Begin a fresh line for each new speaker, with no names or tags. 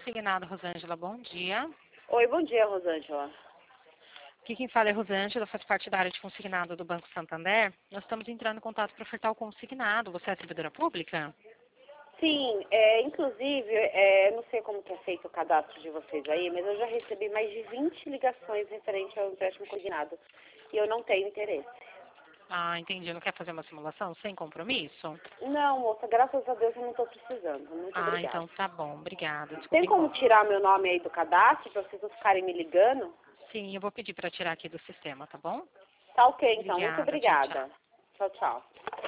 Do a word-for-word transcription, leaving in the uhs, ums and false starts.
Consignado, Rosângela, bom dia.
Oi, bom dia, Rosângela.
Aqui quem fala é Rosângela, faz parte da área de consignado do Banco Santander. Nós estamos entrando em contato para ofertar o consignado. Você é servidora pública?
Sim, é, inclusive, é, não sei como que é feito o cadastro de vocês aí, mas eu já recebi mais de vinte ligações referente ao empréstimo consignado e eu não tenho interesse.
Ah, entendi. Não quer fazer uma simulação sem compromisso?
Não, moça, graças a Deus eu não estou precisando. Muito
Ah,
obrigada.
então tá bom. Obrigada.
Tem
Desculpe
como
incômodo.
tirar meu nome aí do cadastro para vocês não ficarem me ligando?
Sim, eu vou pedir para tirar aqui do sistema, tá bom?
Tá ok, então. Muito
Obrigada. Tchau, tchau.
obrigada. Tchau, tchau.